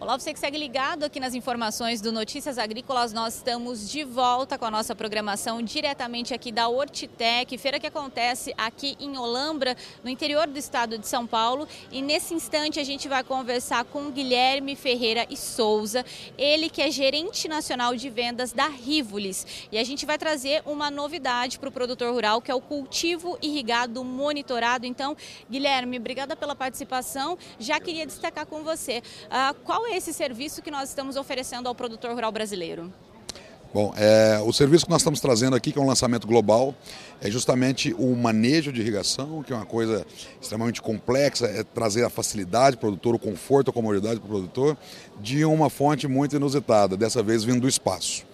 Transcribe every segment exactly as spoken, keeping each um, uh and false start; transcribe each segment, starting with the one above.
Olá, você que segue ligado aqui nas informações do Notícias Agrícolas. Nós estamos de volta com a nossa programação diretamente aqui da Hortitec, feira que acontece aqui em Olambra, no interior do estado de São Paulo. E nesse instante a gente vai conversar com Guilherme Ferreira e Souza, ele que é gerente nacional de vendas da Rivolis. E a gente vai trazer uma novidade para o produtor rural, que é o cultivo irrigado monitorado. Então, Guilherme, obrigada pela participação. Já queria destacar com você, uh, qual é esse serviço que nós estamos oferecendo ao produtor rural brasileiro? Bom, é, o serviço que nós estamos trazendo aqui, que é um lançamento global, é justamente o manejo de irrigação, que é uma coisa extremamente complexa, é trazer a facilidade para o produtor, o conforto, a comodidade para o produtor, de uma fonte muito inusitada, dessa vez vindo do espaço.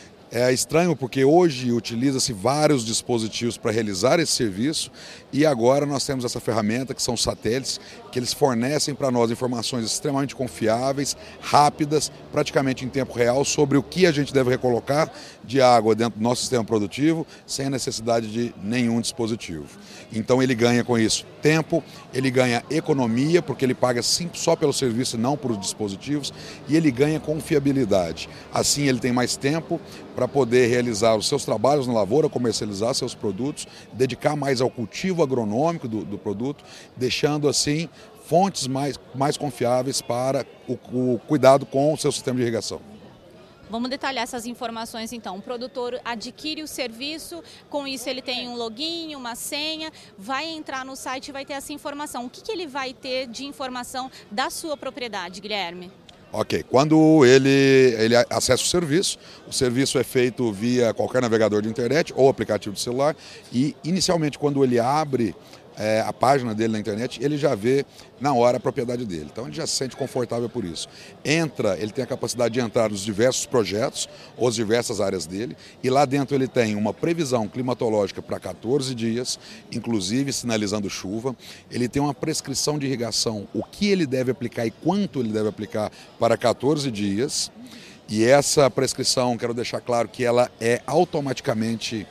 É estranho porque hoje utiliza-se vários dispositivos para realizar esse serviço e agora nós temos essa ferramenta que são os satélites, que eles fornecem para nós informações extremamente confiáveis, rápidas, praticamente em tempo real, sobre o que a gente deve recolocar de água dentro do nosso sistema produtivo sem a necessidade de nenhum dispositivo. Então ele ganha com isso tempo, ele ganha economia, porque ele paga sim, só pelo serviço e não por dispositivos, e ele ganha confiabilidade. Assim ele tem mais tempo para poder realizar os seus trabalhos na lavoura, comercializar seus produtos, dedicar mais ao cultivo agronômico do, do produto, deixando assim fontes mais, mais confiáveis para o, o cuidado com o seu sistema de irrigação. Vamos detalhar essas informações então. O produtor adquire o serviço, com isso ele tem um login, uma senha, vai entrar no site e vai ter essa informação. O que, que ele vai ter de informação da sua propriedade, Guilherme? Ok, quando ele, ele acessa o serviço, o serviço é feito via qualquer navegador de internet ou aplicativo de celular e inicialmente quando ele abre é, a página dele na internet, ele já vê na hora a propriedade dele, então ele já se sente confortável por isso. Entra, ele tem a capacidade de entrar nos diversos projetos ou as diversas áreas dele e lá dentro ele tem uma previsão climatológica para quatorze dias, inclusive sinalizando chuva, ele tem uma prescrição de irrigação, o que ele deve aplicar e quanto ele deve aplicar para quatorze dias, e essa prescrição, quero deixar claro que ela é automaticamente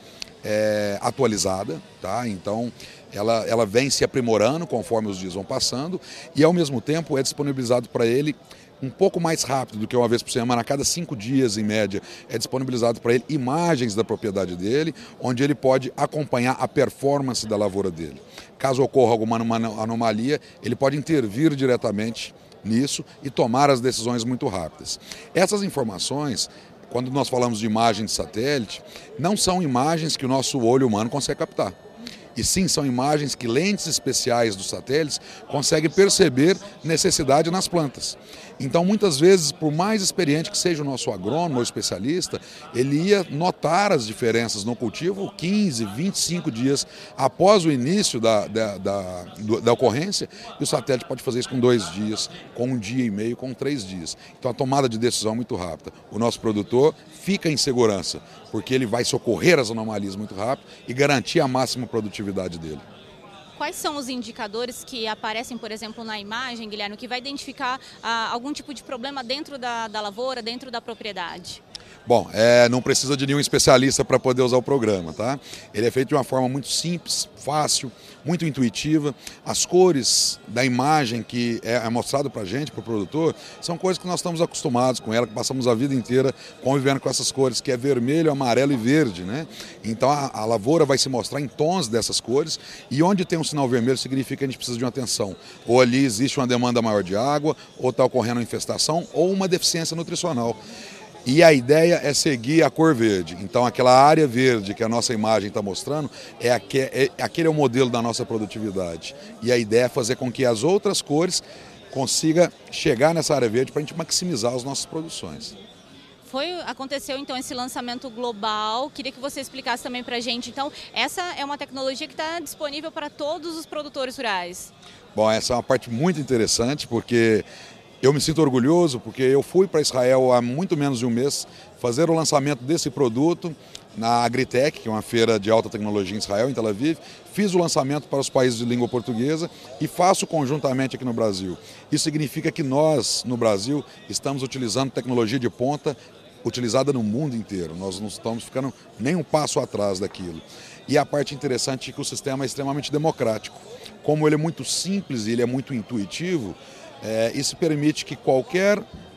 é, atualizada, tá? Então ela, ela vem se aprimorando conforme os dias vão passando e ao mesmo tempo é disponibilizado para ele um pouco mais rápido do que uma vez por semana, a cada cinco dias em média, é disponibilizado para ele imagens da propriedade dele, onde ele pode acompanhar a performance da lavoura dele. Caso ocorra alguma anomalia, ele pode intervir diretamente nisso e tomar as decisões muito rápidas. Essas informações, quando nós falamos de imagem de satélite, não são imagens que o nosso olho humano consegue captar. E sim, são imagens que lentes especiais dos satélites conseguem perceber necessidade nas plantas. Então, muitas vezes, por mais experiente que seja o nosso agrônomo ou especialista, ele ia notar as diferenças no cultivo quinze, vinte e cinco dias após o início da, da, da, da ocorrência, e o satélite pode fazer isso com dois dias, com um dia e meio, com três dias. Então, a tomada de decisão é muito rápida. O nosso produtor fica em segurança, porque ele vai socorrer as anomalias muito rápido e garantir a máxima produtividade dele. Quais são os indicadores que aparecem, por exemplo, na imagem, Guilherme, que vai identificar ah, algum tipo de problema dentro da, da lavoura, dentro da propriedade? Bom, é, não precisa de nenhum especialista para poder usar o programa, tá? Ele é feito de uma forma muito simples, fácil, muito intuitiva. As cores da imagem que é, é mostrado para a gente, para o produtor, são cores que nós estamos acostumados com ela, que passamos a vida inteira convivendo com essas cores, que é vermelho, amarelo e verde, né? Então a, a lavoura vai se mostrar em tons dessas cores e onde tem um sinal vermelho significa que a gente precisa de uma atenção. Ou ali existe uma demanda maior de água, ou está ocorrendo uma infestação, ou uma deficiência nutricional. E a ideia é seguir a cor verde. Então aquela área verde que a nossa imagem está mostrando, é, aque, é aquele é o modelo da nossa produtividade. E a ideia é fazer com que as outras cores consigam chegar nessa área verde para a gente maximizar as nossas produções. Foi, aconteceu então esse lançamento global, queria que você explicasse também para a gente. Então, essa é uma tecnologia que está disponível para todos os produtores rurais. Bom, essa é uma parte muito interessante, porque eu me sinto orgulhoso porque eu fui para Israel há muito menos de um mês fazer o lançamento desse produto na Agritech, que é uma feira de alta tecnologia em Israel, em Tel Aviv. Fiz o lançamento para os países de língua portuguesa e faço conjuntamente aqui no Brasil. Isso significa que nós, no Brasil, estamos utilizando tecnologia de ponta utilizada no mundo inteiro. Nós não estamos ficando nem um passo atrás daquilo. E a parte interessante é que o sistema é extremamente democrático. Como ele é muito simples e ele é muito intuitivo, É, isso permite que qualquer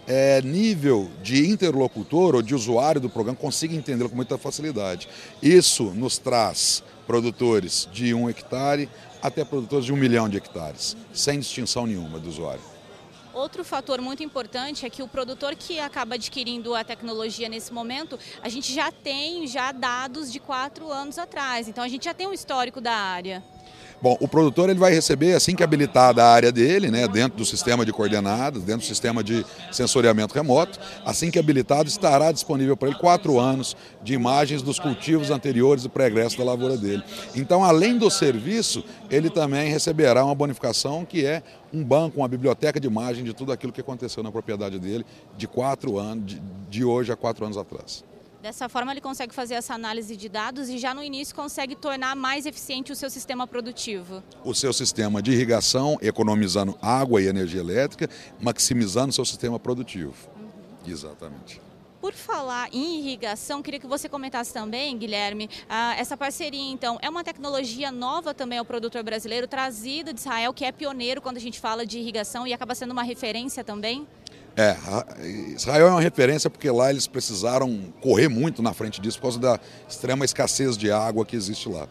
é, nível de interlocutor ou de usuário do programa consiga entendê-lo com muita facilidade. Isso nos traz produtores de um hectare até produtores de um milhão de hectares, sem distinção nenhuma do usuário. Outro fator muito importante é que o produtor que acaba adquirindo a tecnologia nesse momento, a gente já tem já dados de quatro anos atrás, então a gente já tem um histórico da área. Bom, o produtor ele vai receber, assim que habilitada a área dele, né, dentro do sistema de coordenadas, dentro do sistema de sensoriamento remoto, assim que habilitado estará disponível para ele quatro anos de imagens dos cultivos anteriores e pregresso da lavoura dele. Então, além do serviço, ele também receberá uma bonificação que é um banco, uma biblioteca de imagem de tudo aquilo que aconteceu na propriedade dele de quatro anos, de, de hoje a quatro anos atrás. Dessa forma, ele consegue fazer essa análise de dados e já no início consegue tornar mais eficiente o seu sistema produtivo. O seu sistema de irrigação, economizando água e energia elétrica, maximizando o seu sistema produtivo. Uhum. Exatamente. Por falar em irrigação, queria que você comentasse também, Guilherme, essa parceria, então, é uma tecnologia nova também ao produtor brasileiro, trazida de Israel, que é pioneiro quando a gente fala de irrigação e acaba sendo uma referência também? É, Israel é uma referência porque lá eles precisaram correr muito na frente disso por causa da extrema escassez de água que existe lá.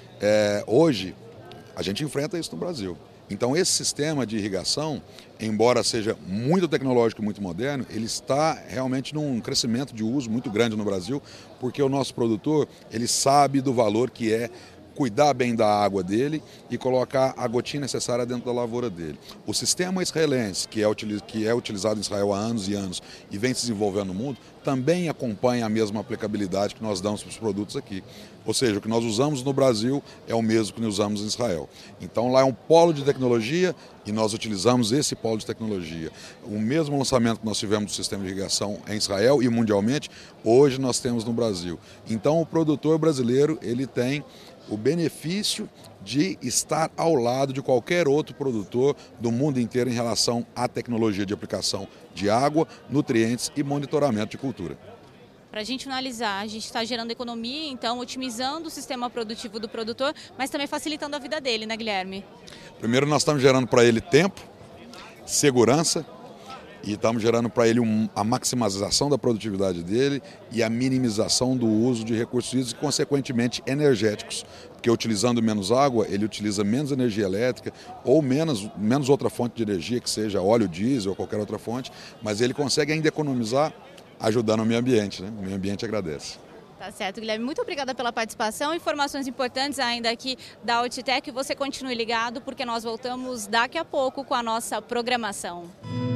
É, hoje, a gente enfrenta isso no Brasil. Então, esse sistema de irrigação, embora seja muito tecnológico e muito moderno, ele está realmente num crescimento de uso muito grande no Brasil, porque o nosso produtor, ele sabe do valor que é cuidar bem da água dele e colocar a gotinha necessária dentro da lavoura dele. O sistema israelense, que é, que é utilizado em Israel há anos e anos e vem se desenvolvendo no mundo, também acompanha a mesma aplicabilidade que nós damos para os produtos aqui. Ou seja, o que nós usamos no Brasil é o mesmo que nós usamos em Israel. Então lá é um polo de tecnologia e nós utilizamos esse polo de tecnologia. O mesmo lançamento que nós tivemos do sistema de irrigação em Israel e mundialmente, hoje nós temos no Brasil. Então o produtor brasileiro, ele tem o benefício de estar ao lado de qualquer outro produtor do mundo inteiro em relação à tecnologia de aplicação de água, nutrientes e monitoramento de cultura. Para a gente finalizar, a gente está gerando economia, então otimizando o sistema produtivo do produtor, mas também facilitando a vida dele, né, Guilherme? Primeiro nós estamos gerando para ele tempo, segurança, e estamos gerando para ele um, a maximização da produtividade dele e a minimização do uso de recursos hídricos e, consequentemente, energéticos. Porque utilizando menos água, ele utiliza menos energia elétrica ou menos, menos outra fonte de energia, que seja óleo, diesel ou qualquer outra fonte, mas ele consegue ainda economizar ajudando o meio ambiente, né? O meio ambiente agradece. Tá certo, Guilherme. Muito obrigada pela participação. Informações importantes ainda aqui da Ortitec. Você continue ligado porque nós voltamos daqui a pouco com a nossa programação.